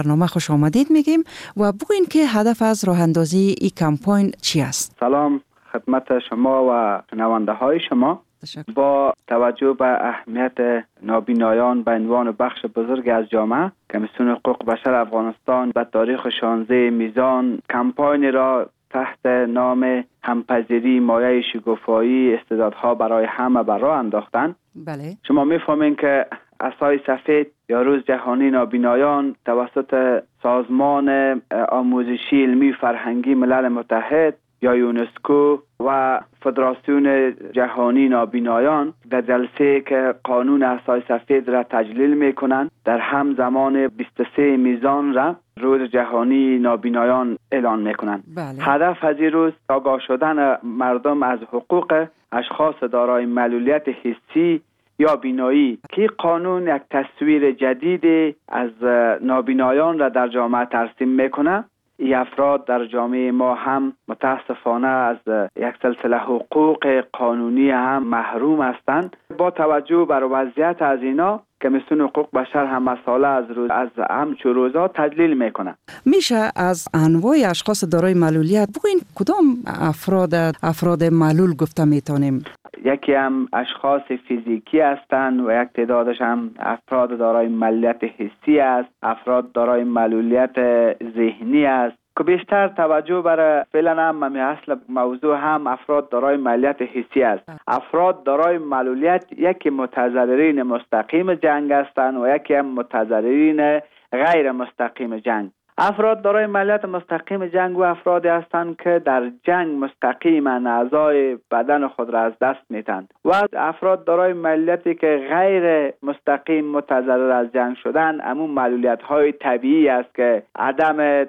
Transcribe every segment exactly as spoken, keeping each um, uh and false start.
برنامه خوش آمدید میگیم و بگوین که هدف از راه اندازی این کمپاین چی است؟ سلام خدمت شما و شنونده های شما. تشکر. با توجه به اهمیت نابینایان به عنوان بخش بزرگ از جامعه، کمیسیون حقوق بشر افغانستان به تاریخ شانزده میزان کمپاین را تحت نام همپذیری مایه شکوفایی استعدادها برای همه بر راه انداختند. بله. شما میفهمین که عصای سفید یا روز جهانی نابینایان توسط سازمان آموزشی علمی فرهنگی ملل متحد یا یونسکو و فدراسیون جهانی نابینایان در جلسه که قانون عصای سفید را تجلیل میکنند در همزمان بیست و سه میزان را روز جهانی نابینایان اعلان میکنند. بله. هدف از این روز آگاه شدن مردم از حقوق اشخاص دارای معلولیت حسی یا بینایی که قانون یک تصویر جدید از نابینایان را در جامعه ترسیم میکنه. این افراد در جامعه ما هم متاسفانه از یک سلسله حقوق قانونی هم محروم هستند. با توجه بر وضعیت از اینا کمیسیون حقوق بشر هم مسئله از روز از همچو روزا تجلیل میکنه. میشه از انواع اشخاص دارای معلولیت بگوین کدام افراد افراد معلول گفته میتونیم؟ یکی هم اشخاص فیزیکی هستند و یک تعدادش هم افراد دارای معلولیت حسی است، افراد دارای معلولیت ذهنی است که بیشتر توجه برای فعلا هم همین اصل موضوع هم افراد دارای معلولیت حسی است. افراد دارای معلولیت یکی متضررین مستقیم جنگ هستند و یکی هم متضررین غیر مستقیم جنگ. افراد دارای معلولیت مستقیم جنگ و افرادی هستند که در جنگ مستقیما اعضای بدن خود را از دست میتند و افراد دارای معلولیتی که غیر مستقیم متضرر از جنگ شدن همون معلولیت های طبیعی است که عدم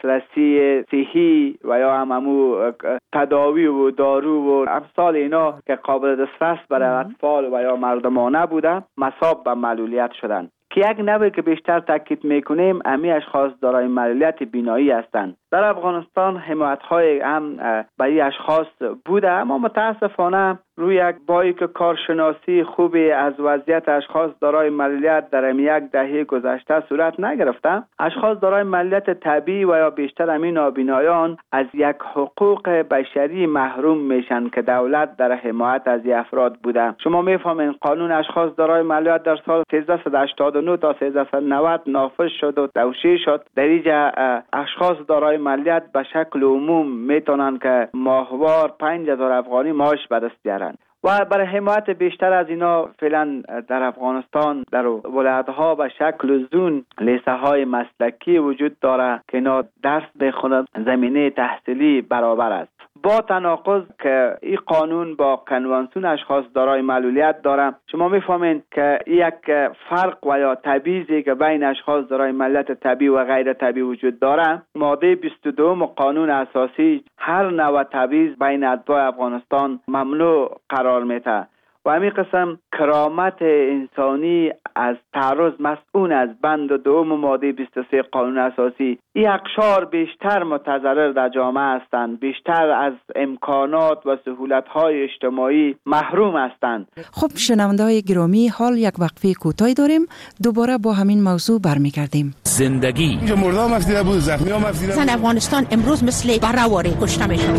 دسترسی صحی و یا هم همون تداوی و دارو و امثال اینا که قابل دسترس برای اطفال و یا مردمانه بوده مساب به معلولیت شدن. که یک نوعی که بیشتر تاکید میکنیم امی اشخاص دارای معلولیت بینایی هستند. در افغانستان حمایت‌های هم برای اشخاص بوده، اما متاسفانه روی یک بایی که کارشناسی خوبی از وضعیت اشخاص دارای معلولیت در یک دهه گذشته صورت نگرفته. اشخاص دارای معلولیت طبیعی و یا بیشتر همین نابینایان از یک حقوق بشری محروم میشن که دولت در حمایت از این افراد بوده. شما میفهمین قانون اشخاص دارای معلولیت در سال سیزده هشتاد و نه تا سیزده نود نافذ شد و توشیح شد. در اینجا اشخاص دارای معلولیت به شکل عموم میتونن که ماهوار پنج هزار افغانی معاش به دست بیارن و برای حمایت بیشتر از اینا فعلا در افغانستان در ولایت‌ها به شکل زون لیسه های مسلکی وجود داره که اینا درس بخونن، زمینه تحصیلی برابر است. با تناقض که این قانون با کنوانسیون اشخاص دارای معلولیت داره، شما میفهمین که یک فرق و یا تبعیضی که بین اشخاص دارای معلولیت طبیعی و غیر طبیعی وجود داره، ماده بیست و دو قانون اساسی هر نوع تبعیض بین اتباع افغانستان ممنوع قرار میده و همین قسم کرامت انسانی از تعرض مسئول از بند دوم ماده بیست و سه قانون اساسی. این اقشار بیشتر متضرر در جامعه هستند، بیشتر از امکانات و سهولت‌های اجتماعی محروم هستند. خب شنونده‌های گرامی، حال یک وقفه کوتاهی داریم، دوباره با همین موضوع برمیگردیم. زندگی اینجا مردم مفیده بود، زخمی ها مفیده بود. زن افغانستان امروز مثل بره‌واره کشته میشن.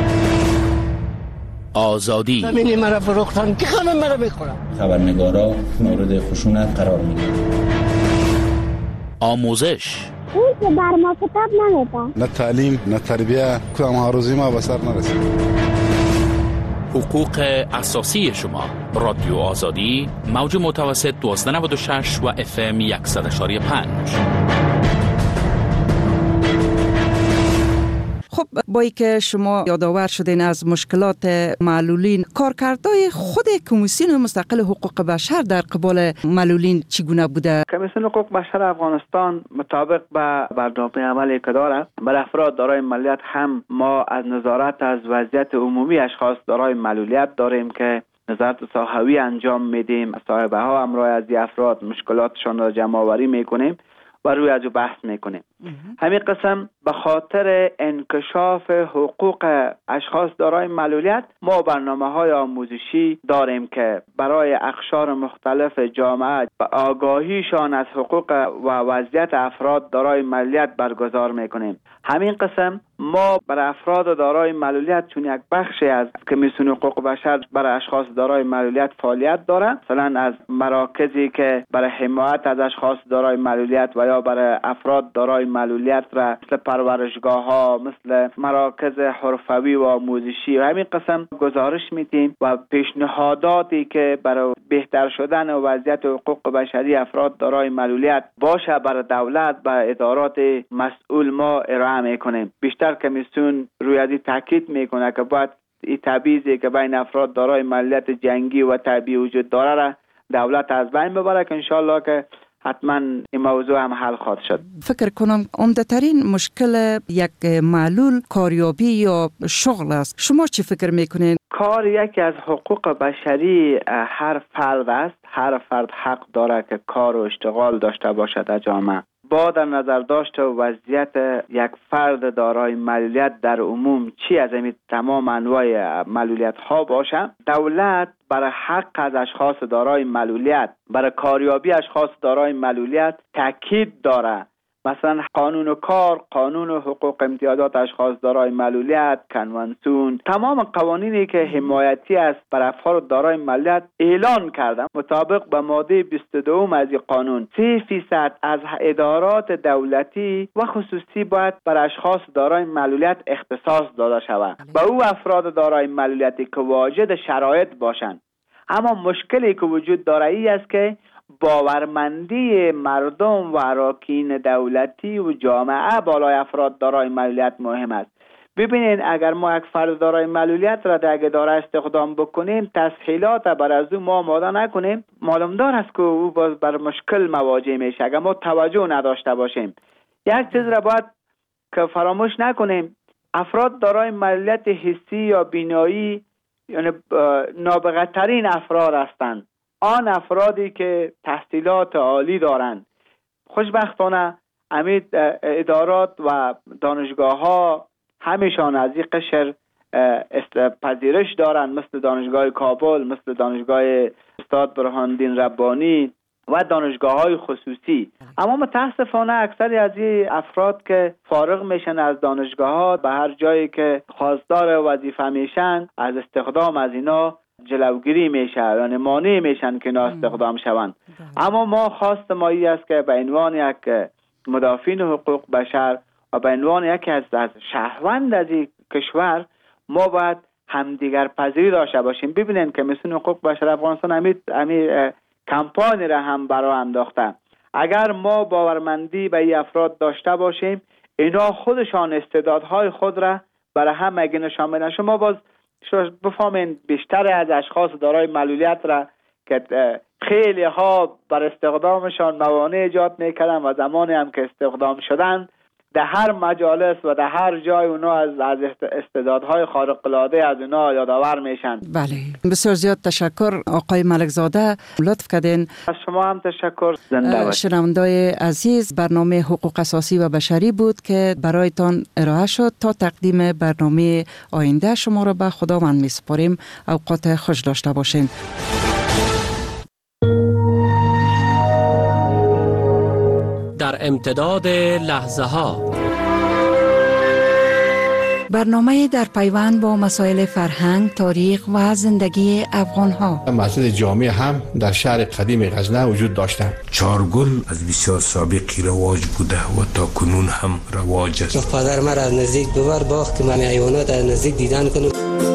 آزادی زمینی مرا فروختن که خانم مرا بخورم. خبرنگارا مورد خشونت قرار میگیرن. آموزش اون که بر ما کتاب نمیده. نه تعلیم نه تربیه، کدام هاروزی ما به سر نرسید. حقوق اساسی شما. رادیو آزادی موج متوسط دوازده نود و شش و اف ام صد و یک و پنج. خب با ای که شما یادآور شدین از مشکلات معلولین، کارکردهای خود کمیسیون مستقل حقوق بشر در قبال معلولین چگونه بوده؟ کمیسیون حقوق بشر افغانستان مطابق به برنامه عملی که داره بر افراد دارای معلولیت هم ما از نظارت از وضعیت عمومی اشخاص دارای معلولیت داریم که نظارت ساحوی انجام میدیم. صاحبه ها همراه از افراد مشکلاتشان را جمع آوری میکنیم و روی از او بحث میکنیم. همین قسم به خاطر انکشاف حقوق اشخاص دارای معلولیت ما برنامه‌های آموزشی داریم که برای اقشار مختلف جامعه و آگاهیشان از حقوق و وضعیت افراد دارای معلولیت برگزار میکنیم. همین قسم ما برای افراد دارای معلولیت چون یک بخشی از کمیسیون حقوق بشر برای اشخاص دارای معلولیت فعالیت داره، مثلا از مراکزی که برای حمایت از اشخاص دارای معلولیت و یا برای افراد دارای معلولیت را مثل پرورشگاه ها، مثل مراکز حرفوی و آموزشی و همین قسم گزارش میدیم و پیشنهاداتی که برای بهتر شدن وضعیت حقوق بشری افراد دارای معلولیت باشه برای دولت و ادارات مسئول ما ارائه میکنیم. بیشتر کمیسیون روی ازی تاکید میکنه که باید این تبعیضی که بین افراد دارای معلولیت جنگی و طبیعی وجود داره را دولت از بین ببره که انشالله که حتما این موضوع هم حل خواهد شد. فکر کنم عمدترین مشکل یک معلول کاریابی یا شغل است. شما چی فکر میکنین؟ کار یکی از حقوق بشری هر فرد است. هر فرد حق داره که کار و اشتغال داشته باشد در جامعه. با در نظر داشته وضعیت یک فرد دارای معلولیت در عموم چی از این تمام انواع معلولیت ها باشه، دولت برای حق از اشخاص دارای معلولیت، برای کاریابی اشخاص دارای معلولیت تاکید داره. مثلا قانون کار، قانون حقوق امتیازات اشخاص دارای معلولیت، کنوانسیون، تمام قوانینی که حمایتی است بر افراد دارای معلولیت اعلان کردن. مطابق به ماده بیست و دو از این قانون سه فیصد از ادارات دولتی و خصوصی باید بر اشخاص دارای معلولیت اختصاص داده شود به او افراد دارای معلولیتی که واجد شرایط باشند. اما مشکلی که وجود داره ای است که باورمندی مردم و اراکین دولتی و جامعه بالای افراد دارای معلولیت مهم است. ببینید اگر ما یک فرد دارای معلولیت را در اداره استخدام بکنیم، تسهیلات بر از او ما آماده نکنیم، معلوم دار است که او باز بر مشکل مواجه میشه اگر ما توجه نداشته باشیم. یک چیز را باید که فراموش نکنیم، افراد دارای معلولیت حسی یا بینایی یعنی نابغه‌ترین افراد هستند. آن افرادی که تحصیلات عالی دارند. خوشبختانه امید ادارات و دانشگاه ها همیشان از این قشر پذیرش دارند، مثل دانشگاه کابل، مثل دانشگاه استاد برهان‌الدین ربانی و دانشگاه های خصوصی. اما متاسفانه اکثری از این افراد که فارغ میشن از دانشگاه ها به هر جایی که خواستار وظیفه میشن از استخدام از اینا جلوگیری میشه، یعنی مانع میشن که اینا استخدام شوند. اما ما خواست ما ای است که به عنوان یک مدافعین حقوق بشر و به عنوان یکی از شهروند از این کشور ما باید همدیگر پذیری داشته باشیم. ببینید که مثل حقوق بشر افغانستان همین همین کمپانی را هم برای انداخته. اگر ما باورمندی به این افراد داشته باشیم، اینا خودشان استعدادهای خود را برای هم اگه نشان بدن. شما باز بفهمین بیشتر از اشخاص دارای معلولیت را که خیلی ها بر استخدامشان موانع ایجاد میکردن و زمانی هم که استخدام شدن در هر مجالس و در هر جای اونا از از استعدادهای خارق العاده از اونا یادآور میشن. بله، بسیار زیاد تشکر آقای ملکزاده، لطف کردین. از شما هم تشکر. زنده باشید. شنوندای عزیز، برنامه حقوق اساسی و بشری بود که برایتان ارائه شد. تا تقدیم برنامه آینده شما را به خداوند میسپاریم. اوقات خوش داشته باشین. در امتداد لحظه ها برنامه در پیوند با مسائل فرهنگ، تاریخ و زندگی افغان ها. مسجد جامع هم در شهر قدیم غزنه وجود داشتند. چارگل از بسیار سابقی رواج بوده و تا کنون هم رواج است. پدر مرا از نزدیک ببر باخت که من حیوانات از نزدیک دیدن کنم.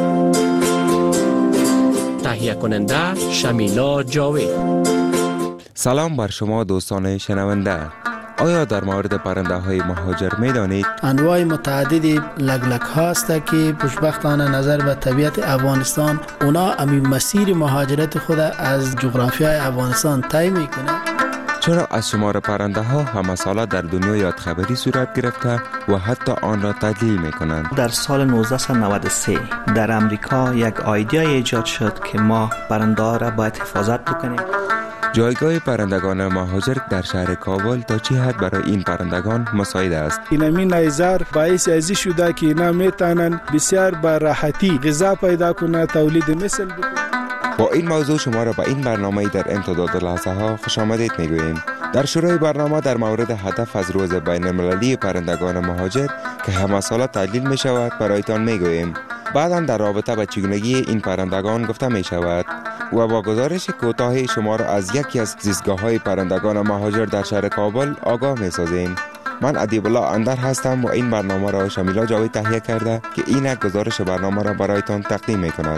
تهیه کننده شمیلا جاوید. سلام بر شما دوستان شنونده. آیا در مورد پرنده های مهاجر می دانید؟ انواع متعددی لگلک هاست که خوشبختانه نظر به طبیعت افغانستان اونا امی مسیر مهاجرت خود از جغرافیای افغانستان طی میکنه. چرا از شمار پرنده ها همه ساله در دنیا یادخبری صورت گرفته و حتی آن را تدلیل میکنند؟ در سال نوزده نود و سه در امریکا یک ایده ایجاد شد که ما پرنده ها را باید حفاظت بکنیم. جایگاه پرندگان مهاجر در شهر کابل تا چه حد برای این پرندگان مساعد است؟ این نیزار باعث ازی شده که اینا میتونن بسیار با راحتی غذا پیدا کنه، تولید مثل بکنه. با این موضوع شما را به این برنامه در امتداد لحظه ها خوش آمدید میگوییم. در شروع برنامه در مورد هدف از روز بین المللی پرندگان مهاجر که همه ساله تعطیل می شود برایتان میگوییم. بعداً در رابطه با چگونگی این پرندگان گفته می شود و با گزارش کوتاه شما را از یکی از زیستگاه های پرندگان مهاجر در شهر کابل آگاه می سازیم. من ادیب الله اندر هستم و این برنامه را شمیلا جاوید تهیه کرده که این گزارش برنامه را برایتان تقدیم می کند.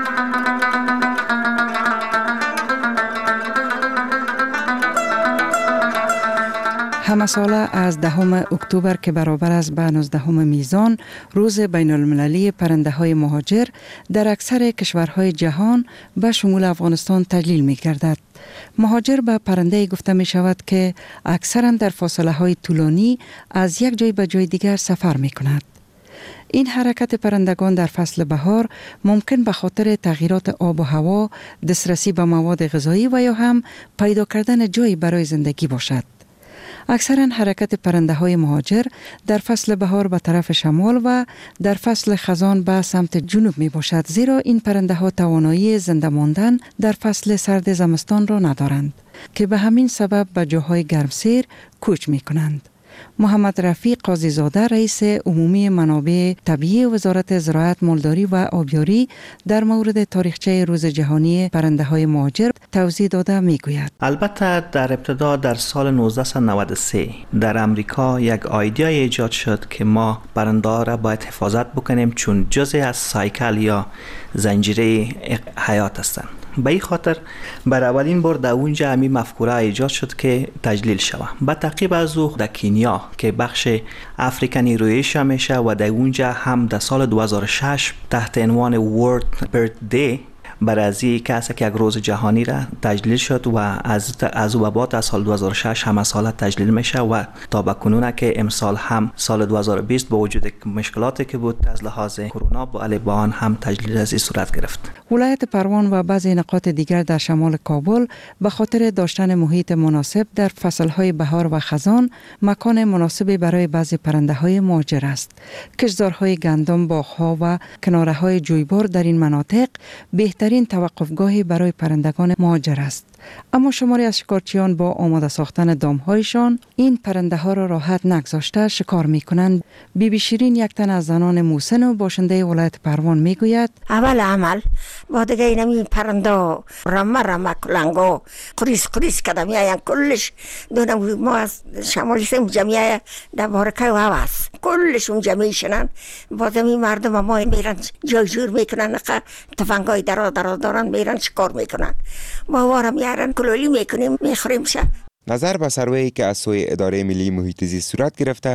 همه ساله از دهم اکتبر که برابر است به نوزدهم میزان روز بین المللی پرنده های مهاجر در اکثر کشورهای جهان به شمول افغانستان تجلیل می گردد. مهاجر به پرنده گفته می شود که اکثرا در فاصله های طولانی از یک جای به جای دیگر سفر می کند. این حرکت پرندگان در فصل بهار ممکن به خاطر تغییرات آب و هوا، دسترسی به مواد غذایی و یا هم پیدا کردن جایی برای زندگی باشد. اکثرا حرکت پرنده های مهاجر در فصل بهار به طرف شمال و در فصل خزان به سمت جنوب می باشد، زیرا این پرنده ها توانایی زنده ماندن در فصل سرد زمستان را ندارند که به همین سبب به جاهای گرمسیر کوچ می کنند. محمد رفیق قاضی زاده رئیس عمومی منابع طبیعی وزارت زراعت، مالداری و آبیاری در مورد تاریخچه روز جهانی پرنده های مهاجر توضیح داده می گوید. البته در ابتدا در سال نوزده نود و سه در امریکا یک ایده ایجاد شد که ما پرنده ها را باید حفاظت بکنیم چون جزء از سایکل یا زنجیره حیات هستند. به این خاطر بر اولین بار در اونجا همین مفکوره ایجاد شد که تجلیل شود. به تعقیب از او در کنیا که بخش افریقی رویش میشه و در اونجا هم در سال دو هزار و شش تحت عنوان World Bird Day برای از کسی که یک روز جهانی را تجلیل شد و از از او بعد از سال دو هزار و شش هم سال تجلیل میشه و تا به کنون که امسال هم سال دو هزار و بیست با وجود مشکلاتی که بود از لحاظ کرونا با با آن هم تجلیل از این صورت گرفت. ولایت پروان و بعضی نقاط دیگر در شمال کابل به خاطر داشتن محیط مناسب در فصلهای بهار و خزان مکان مناسبی برای بعضی پرنده‌های مهاجر است. کشتزارهای گندم، باغ‌ها و کناره‌های جویبار در این مناطق بهترین این توقفگاهی برای پرندگان مهاجر است. اما شماری از شکارچیان با آماده ساختن دامهایشان این پرنده ها را راحت نگذاشته شکار می کنند. بی بی شیرین یک تن از زنان موسن و باشنده ولایت پروان می گوید اول عمل با دیگه این پرنده رمه رمه کلنگو قریس قریس کده می آین کلش دونم ما از شمالی سیم جمعیه در بارکه و هواست کلشون جمعی شنن باز این مردم ما میرن جای جور میکنن تفنگای درا درا دارن میرن شکار میکنن ما وارم یارن کلولی میکنیم میخوریم شه. نظر به سروی که از سوی اداره ملی محیط زیست صورت گرفته